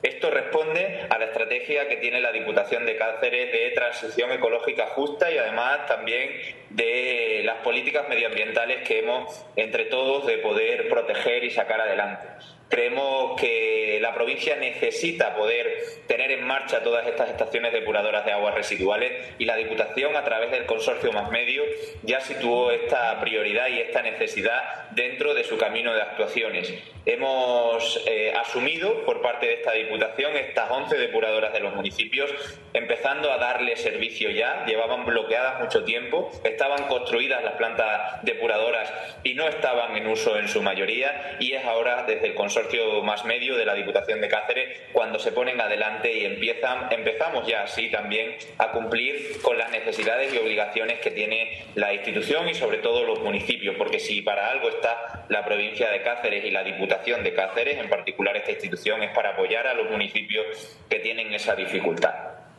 Esto responde a la estrategia que tiene la Diputación de Cáceres de transición ecológica justa y además también de las políticas medioambientales que hemos entre todos de poder proteger y sacar adelante. Creemos que la provincia necesita poder tener en marcha todas estas estaciones depuradoras de aguas residuales y la Diputación, a través del consorcio Más Medio, ya situó esta prioridad y esta necesidad dentro de su camino de actuaciones. Hemos asumido por parte de esta Diputación estas 11 depuradoras de los municipios, empezando a darle servicio ya. Llevaban bloqueadas mucho tiempo, estaban construidas las plantas depuradoras y no estaban en uso en su mayoría, y es ahora desde el consorcio Más Medio de la Diputación de Cáceres cuando se ponen adelante y empezamos ya así también a cumplir con las necesidades y obligaciones que tiene la institución y sobre todo los municipios, porque si para algo está la provincia de Cáceres y la Diputación de Cáceres, en particular esta institución, es para apoyar a los municipios que tienen esa dificultad.